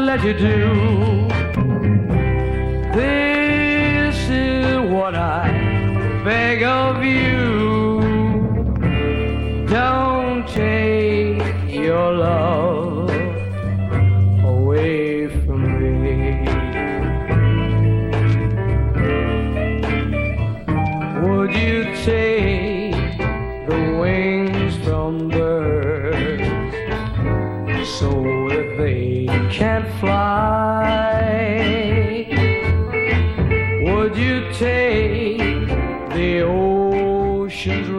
let you do. This is what I beg of you. Don't take your love away from me. Would you take the wings from birds so that they can't fly? Would you take the ocean's